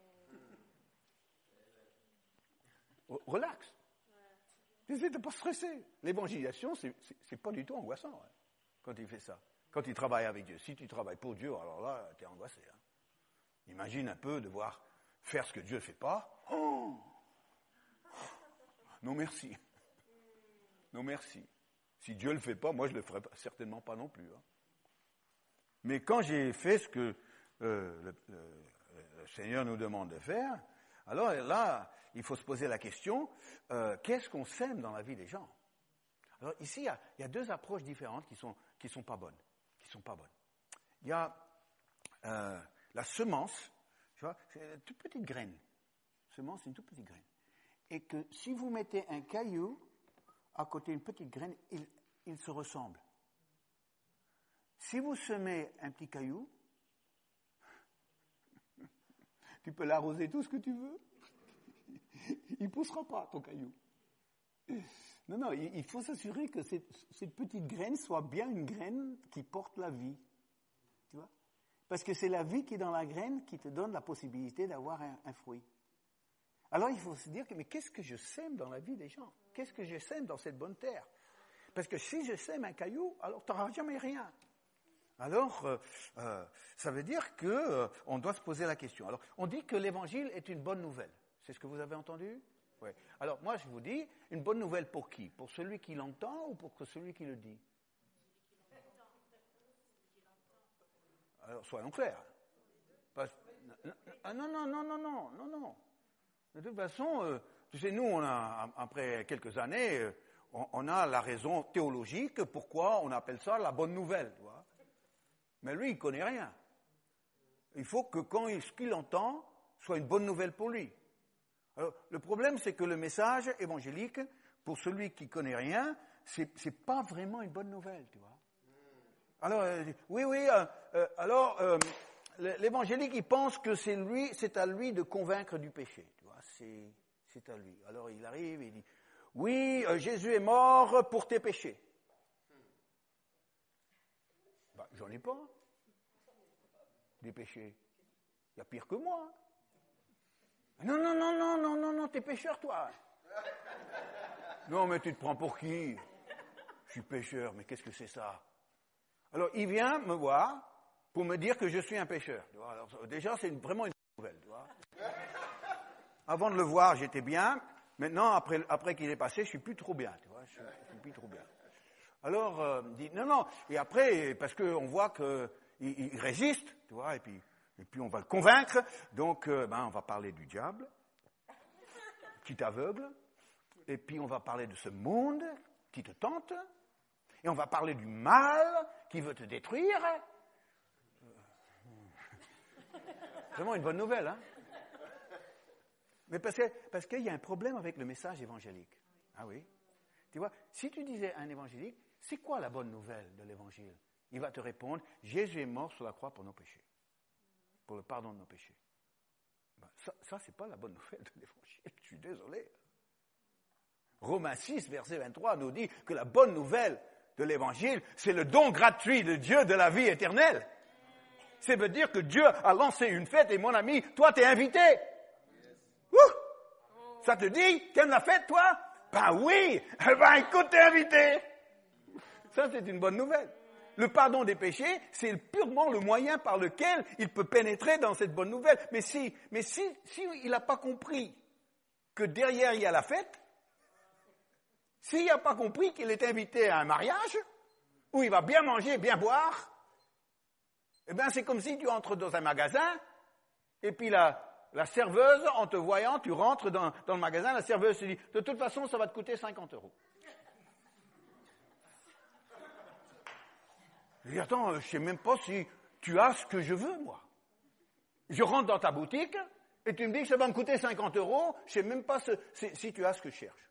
Relax. Tu n'es pas stressé. L'évangélisation, c'est, c'est, c'est pas du tout angoissant hein, quand il fait ça. Quand il travaille avec Dieu. Si tu travailles pour Dieu, alors là, tu es angoissé. Hein. Imagine un peu devoir faire ce que Dieu ne fait pas. Oh non, merci. Non, merci. Si Dieu ne le fait pas, moi, je ne le ferai pas, certainement pas non plus. Hein. Mais quand j'ai fait ce que euh, le, le, le Seigneur nous demande de faire, alors là, il faut se poser la question, euh, qu'est-ce qu'on sème dans la vie des gens? Alors ici, il y a, il y a deux approches différentes qui sont qui sont pas bonnes, qui sont pas bonnes. Il y a euh, la semence, tu vois, c'est une toute petite graine. Semence, c'est une toute petite graine. Et que si vous mettez un caillou à côté d'une petite graine, ils il se ressemblent. Si vous semez un petit caillou, Tu peux l'arroser tout ce que tu veux. Il ne poussera pas, ton caillou. Non, non, il faut s'assurer que cette, cette petite graine soit bien une graine qui porte la vie. Tu vois? Parce que c'est la vie qui est dans la graine qui te donne la possibilité d'avoir un, un fruit. Alors il faut se dire, que, mais qu'est-ce que je sème dans la vie des gens? Qu'est-ce que je sème dans cette bonne terre? Parce que si je sème un caillou, alors tu n'auras jamais rien. Alors, euh, euh, ça veut dire qu'on euh, doit se poser la question. Alors, on dit que l'évangile est une bonne nouvelle. C'est ce que vous avez entendu? Oui. Alors, moi, je vous dis, une bonne nouvelle pour qui? Pour celui qui l'entend ou pour celui qui le dit? Alors, soyons clairs. Parce, non, non, non, non, non, non, non. De toute façon, euh, tu sais, nous, on a, après quelques années, euh, on, on a la raison théologique pourquoi on appelle ça la bonne nouvelle, tu vois. Mais lui, il ne connaît rien. Il faut que quand il, ce qu'il entend soit une bonne nouvelle pour lui. Alors, le problème, c'est que le message évangélique, pour celui qui ne connaît rien, c'est, c'est pas vraiment une bonne nouvelle, tu vois. Alors, euh, oui, oui, euh, euh, alors, euh, l'évangélique, il pense que c'est lui, c'est à lui de convaincre du péché, tu vois, c'est, c'est à lui. Alors, il arrive, il dit, oui, euh, Jésus est mort pour tes péchés. Ben, j'en ai pas, des péchés. Il y a pire que moi. Non, non, non, non, non, non, non, t'es pécheur, toi. Non, mais tu te prends pour qui? Je suis pécheur, mais qu'est-ce que c'est ça? Alors, il vient me voir pour me dire que je suis un pécheur. Tu vois. Alors, déjà, c'est une, vraiment une nouvelle. Tu vois. Avant de le voir, j'étais bien. Maintenant, après, après qu'il est passé, je suis plus trop bien. Tu vois. Je suis, je suis plus trop bien. Alors, euh, il dit, non, non. Et après, parce qu'on voit qu'il il résiste, tu vois, et puis... Et puis on va le convaincre, donc euh, ben, on va parler du diable, qui t'aveugle, et puis on va parler de ce monde qui te tente, et on va parler du mal qui veut te détruire. Vraiment une bonne nouvelle, hein? Mais parce que, parce qu'il y a un problème avec le message évangélique. Ah oui? Tu vois, si tu disais à un évangélique, c'est quoi la bonne nouvelle de l'évangile? Il va te répondre, Jésus est mort sur la croix pour nos péchés. Pour le pardon de nos péchés. Ben, ça, ça c'est pas la bonne nouvelle de l'évangile. Je suis désolé. Romains six, verset vingt-trois, nous dit que la bonne nouvelle de l'évangile, c'est le don gratuit de Dieu de la vie éternelle. Ça veut dire que Dieu a lancé une fête et mon ami, toi, t'es invité. Ouh! Ça te dit, t'aimes la fête, toi? Ben oui! Ben écoute, t'es invité. Ça, c'est une bonne nouvelle. Le pardon des péchés, c'est purement le moyen par lequel il peut pénétrer dans cette bonne nouvelle. Mais si, mais si, si il n'a pas compris que derrière il y a la fête, s'il n'a pas compris qu'il est invité à un mariage, où il va bien manger, bien boire, eh bien c'est comme si tu entres dans un magasin, et puis la, la serveuse, en te voyant, tu rentres dans, dans le magasin, la serveuse te dit, de toute façon, ça va te coûter cinquante euros. Je dis, attends, je ne sais même pas si tu as ce que je veux, moi. Je rentre dans ta boutique et tu me dis que ça va me coûter cinquante euros, je ne sais même pas ce, si, si tu as ce que je cherche.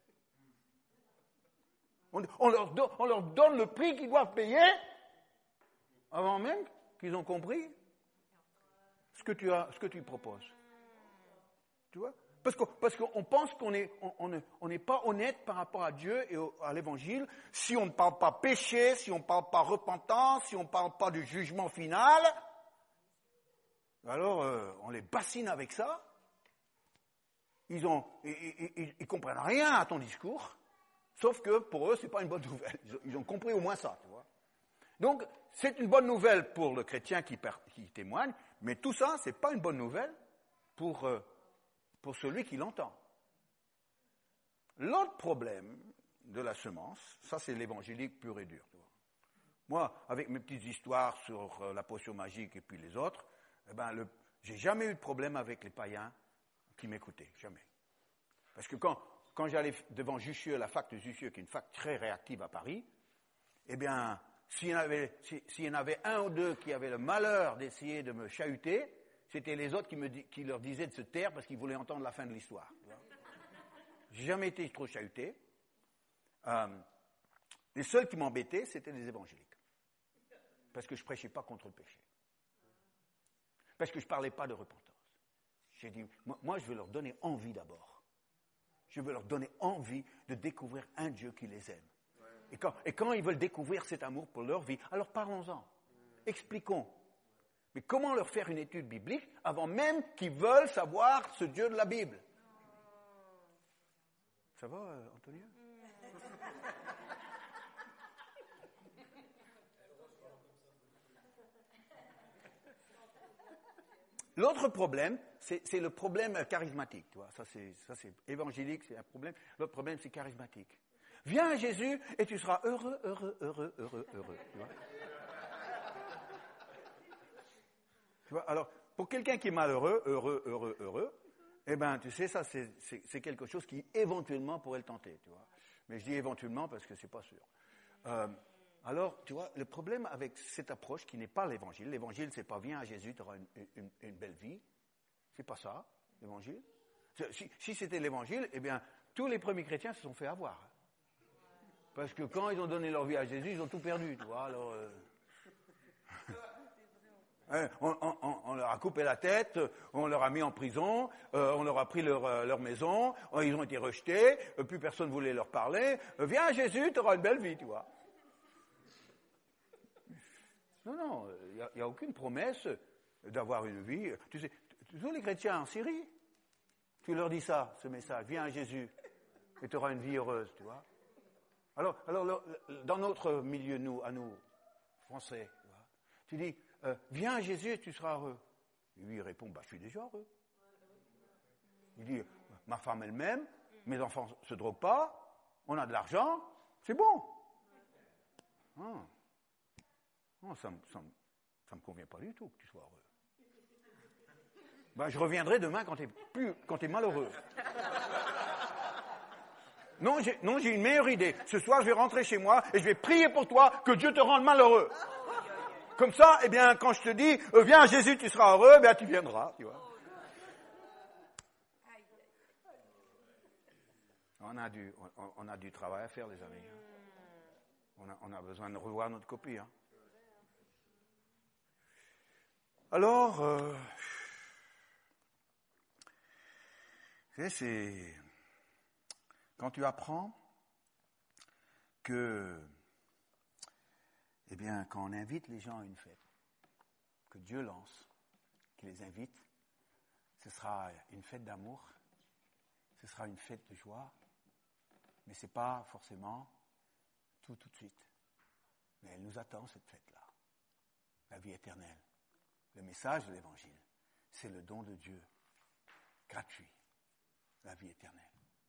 On, on, leur do, on leur donne le prix qu'ils doivent payer avant même qu'ils ont compris ce que tu as, ce que tu proposes. Tu vois? Parce qu'on, parce qu'on pense qu'on n'est on, on, on n'est pas honnête par rapport à Dieu et au, à l'Évangile si on ne parle pas péché, si on ne parle pas repentance, si on ne parle pas du jugement final. Alors, euh, on les bassine avec ça. Ils ont, ils, ils, ils, ils comprennent rien à ton discours, sauf que pour eux, c'est pas une bonne nouvelle. Ils ont, ils ont compris au moins ça, tu vois. Donc, c'est une bonne nouvelle pour le chrétien qui, qui témoigne, mais tout ça, c'est pas une bonne nouvelle pour euh, pour celui qui l'entend. L'autre problème de la semence, ça c'est l'évangélique pur et dur. Tu vois. Moi, avec mes petites histoires sur euh, la potion magique et puis les autres, eh ben, le, j'ai jamais eu de problème avec les païens qui m'écoutaient, jamais. Parce que quand, quand j'allais devant Jussieu, la fac de Jussieu, qui est une fac très réactive à Paris, eh bien, s'il y en avait, s'il y en avait un ou deux qui avaient le malheur d'essayer de me chahuter, c'était les autres qui, me, qui leur disaient de se taire parce qu'ils voulaient entendre la fin de l'histoire. J'ai jamais été trop chahuté. Euh, les seuls qui m'embêtaient, c'était les évangéliques. Parce que je prêchais pas contre le péché. Parce que je parlais pas de repentance. J'ai dit, moi, moi, je vais leur donner envie d'abord. Je veux leur donner envie de découvrir un Dieu qui les aime. Et quand, et quand ils veulent découvrir cet amour pour leur vie, alors parlons-en. Expliquons. Mais comment leur faire une étude biblique avant même qu'ils veulent savoir ce Dieu de la Bible? Ça va, euh, Antonia? L'autre problème, c'est, c'est le problème charismatique. Tu vois. Ça, c'est, ça, c'est évangélique, c'est un problème. L'autre problème, c'est charismatique. Viens à Jésus et tu seras heureux, heureux, heureux, heureux, heureux. Tu vois. Tu vois, alors, pour quelqu'un qui est malheureux, heureux, heureux, heureux, eh ben, tu sais, ça, c'est, c'est, c'est quelque chose qui éventuellement pourrait le tenter, tu vois. Mais je dis éventuellement parce que c'est pas sûr. Euh, alors, tu vois, le problème avec cette approche qui n'est pas l'évangile, l'évangile, c'est pas viens à Jésus, tu auras une, une, une belle vie. C'est pas ça, l'évangile. Si, si c'était l'évangile, eh bien, tous les premiers chrétiens se sont fait avoir. Parce que quand ils ont donné leur vie à Jésus, ils ont tout perdu, tu vois, alors... Euh... On, on, on leur a coupé la tête, on leur a mis en prison, euh, on leur a pris leur, euh, leur maison, ils ont été rejetés, euh, plus personne ne voulait leur parler. Euh, viens à Jésus, tu auras une belle vie, tu vois. Non, non, il n'y a, y a aucune promesse d'avoir une vie. Tu sais, tous les chrétiens en Syrie, tu leur dis ça, ce message, viens à Jésus et tu auras une vie heureuse, tu vois. Alors, alors le, dans notre milieu, nous, à nous, Français, tu vois, tu dis, Euh, viens à Jésus et tu seras heureux. Et lui, il répond, bah, je suis déjà heureux. Il dit, ma femme elle-même, mes enfants ne se droguent pas, on a de l'argent, c'est bon. Ah. Oh, ça ne me convient pas du tout que tu sois heureux. Bah, je reviendrai demain quand tu es plus, quand tu es malheureux. Non, j'ai, non, j'ai une meilleure idée. Ce soir, je vais rentrer chez moi et je vais prier pour toi que Dieu te rende malheureux. Comme ça, eh bien, quand je te dis, euh, viens à Jésus, tu seras heureux, eh bien, tu viendras, tu vois. On a du, on, on a du travail à faire, les amis. On a, on a besoin de revoir notre copie. Hein. Alors, euh, c'est, c'est quand tu apprends que Eh bien, quand on invite les gens à une fête, que Dieu lance, qu'il les invite, ce sera une fête d'amour, ce sera une fête de joie, mais ce n'est pas forcément tout tout de suite. Mais elle nous attend, cette fête-là, la vie éternelle. Le message de l'Évangile, c'est le don de Dieu, gratuit, la vie éternelle.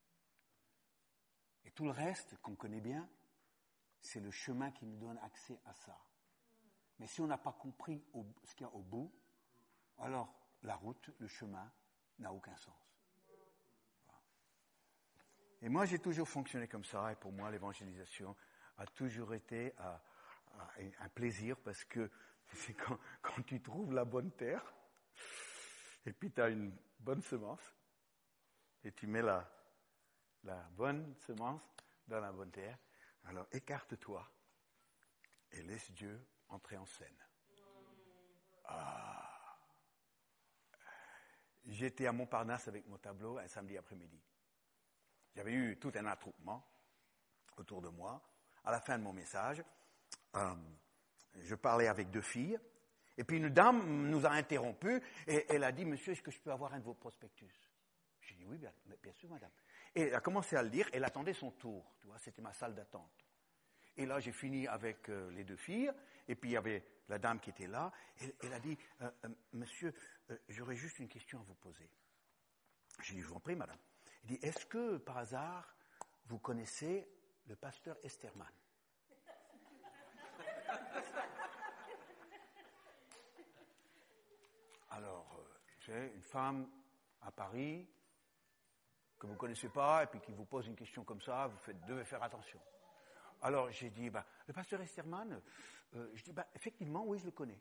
Et tout le reste qu'on connaît bien, c'est le chemin qui nous donne accès à ça. Mais si on n'a pas compris au, ce qu'il y a au bout, alors la route, le chemin, n'a aucun sens. Voilà. Et moi, j'ai toujours fonctionné comme ça, et pour moi, l'évangélisation a toujours été à, à, un plaisir, parce que c'est quand, quand tu trouves la bonne terre, et puis tu as une bonne semence, et tu mets la, la bonne semence dans la bonne terre, alors écarte-toi et laisse Dieu entrer en scène. Ah. J'étais à Montparnasse avec mon tableau un samedi après-midi. J'avais eu tout un attroupement autour de moi. À la fin de mon message, euh, je parlais avec deux filles, et puis une dame nous a interrompus, et elle a dit, monsieur, est-ce que je peux avoir un de vos prospectus? J'ai dit, oui, bien, bien sûr, madame. Et elle a commencé à le lire, elle attendait son tour, tu vois, c'était ma salle d'attente. Et là, j'ai fini avec euh, les deux filles, et puis il y avait la dame qui était là, et elle a dit, euh, euh, monsieur, euh, j'aurais juste une question à vous poser. J'ai dit, je vous en prie, madame. Elle dit, est-ce que, par hasard, vous connaissez le pasteur Esterman? Alors, euh, c'est une femme à Paris, que vous ne connaissez pas, et puis qui vous pose une question comme ça, vous faites, devez faire attention. Alors j'ai dit, bah, le pasteur Esterman, euh, je dis, bah, effectivement, oui, je le connais.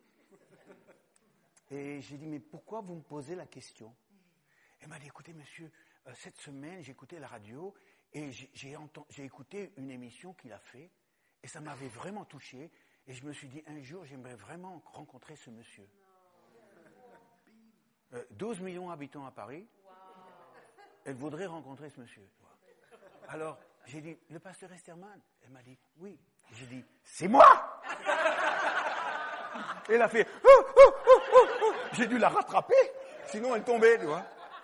Et j'ai dit, mais pourquoi vous me posez la question? Elle m'a dit, écoutez, monsieur, euh, cette semaine, j'ai écouté la radio, et j'ai, j'ai, entendu, j'ai écouté une émission qu'il a fait, et ça m'avait vraiment touché, et je me suis dit, un jour, j'aimerais vraiment rencontrer ce monsieur. euh, douze millions d'habitants à Paris. Wow. Elle voudrait rencontrer ce monsieur. Alors, j'ai dit, le pasteur Esterman. Elle m'a dit, oui. J'ai dit, c'est moi. Elle a fait, oh, oh, oh, oh, oh. J'ai dû la rattraper, sinon elle tombait, tu vois.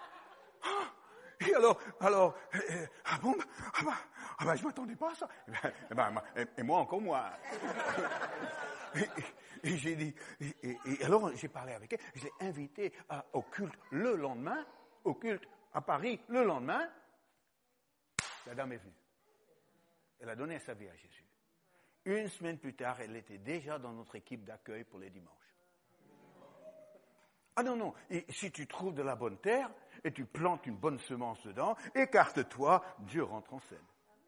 Et alors, alors, euh, ah bon, ah bah, ah bah, je m'attendais pas à ça. Et, ben, et, et moi encore moi. Et, et, et j'ai dit, et, et, et alors j'ai parlé avec elle, je l'ai invitée à, au culte le lendemain, au culte à Paris le lendemain. La dame est venue. Elle a donné sa vie à Jésus. Une semaine plus tard, elle était déjà dans notre équipe d'accueil pour les dimanches. Ah non, non, et si tu trouves de la bonne terre et tu plantes une bonne semence dedans, écarte-toi, Dieu rentre en scène.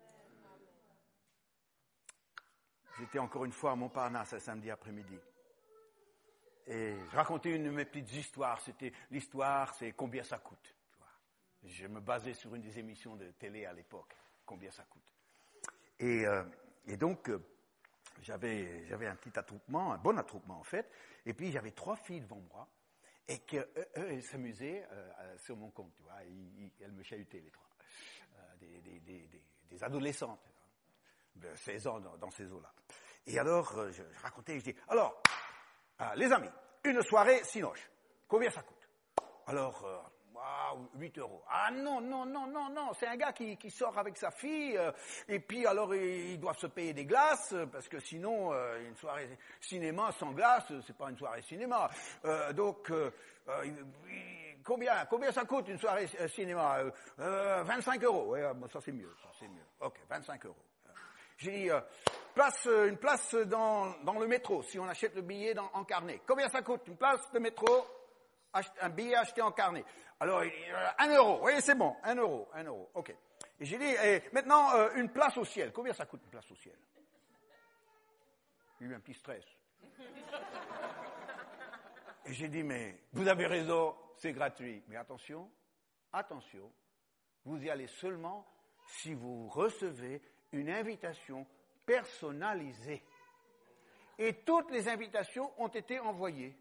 J'étais encore une fois à Montparnasse un samedi après-midi. Et je racontais une de mes petites histoires. C'était, l'histoire, c'est combien ça coûte. Tu vois. Je me basais sur une des émissions de télé à l'époque, combien ça coûte. Et, euh, et donc, euh, j'avais, j'avais un petit attroupement, un bon attroupement en fait, et puis j'avais trois filles devant moi, et qu'eux, elles s'amusaient euh, sur mon compte, tu vois, ils, ils, elles me chahutaient les trois, euh, des, des, des, des, des adolescentes, de seize ans dans, dans ces eaux-là. Et alors, euh, je, je racontais, je dis, alors, euh, les amis, une soirée Cinoche, combien ça coûte? Alors, euh, wow, huit euros. Ah non, non, non, non, non, c'est un gars qui, qui sort avec sa fille, euh, et puis alors ils doivent se payer des glaces, parce que sinon, euh, une soirée cinéma sans glace, c'est pas une soirée cinéma. Euh, donc, euh, euh, combien, combien ça coûte une soirée cinéma? euh, vingt-cinq euros. Ouais, ça c'est mieux, ça c'est mieux. Ok, vingt-cinq euros. J'ai dit, euh, place, une place dans, dans le métro, si on achète le billet dans, en carnet. Combien ça coûte une place de métro? Un billet acheté en carnet. Alors, un euro. Oui, c'est bon. Un euro. Un euro. OK. Et j'ai dit, et maintenant, euh, une place au ciel. Combien ça coûte une place au ciel? J'ai eu un petit stress. Et j'ai dit, mais vous avez raison, c'est gratuit. Mais attention, attention, vous y allez seulement si vous recevez une invitation personnalisée. Et toutes les invitations ont été envoyées.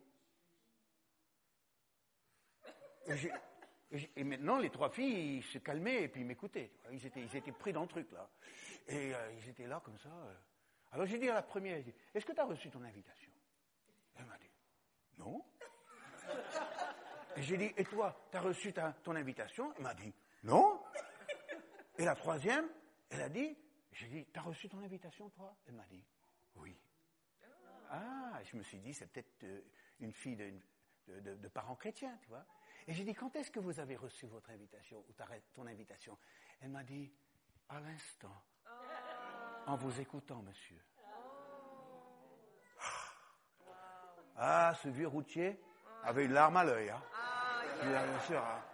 Et, j'ai, et, j'ai, et maintenant, les trois filles, ils se calmaient et puis ils m'écoutaient. Ils étaient, ils étaient pris dans le truc, là. Et euh, ils étaient là, comme ça. Euh. Alors j'ai dit à la première, j'ai dit, est-ce que tu as reçu ton invitation? Elle m'a dit, non. Et j'ai dit, et toi, tu as reçu ta, ton invitation? Elle m'a dit, non. Et la troisième, elle a dit, j'ai dit, tu as reçu ton invitation, toi? Elle m'a dit, oui. Ah, je me suis dit, c'est peut-être euh, une fille de, de, de, de parents chrétiens, tu vois. Et j'ai dit, quand est-ce que vous avez reçu votre invitation, ou ton invitation? Elle m'a dit, à l'instant, oh. En vous écoutant, monsieur. Oh. Ah, ce vieux routier avait une larme à l'œil. Hein. Ah, yeah. Bien sûr. Hein.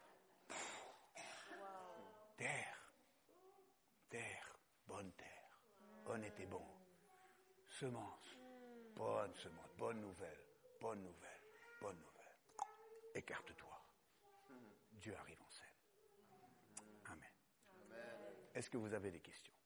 Wow. Terre, terre, bonne terre, honnête et bon. Semence, bonne semence, bonne nouvelle, bonne nouvelle, bonne nouvelle. Écarte-toi. Dieu arrive en scène. Amen. Amen. Est-ce que vous avez des questions?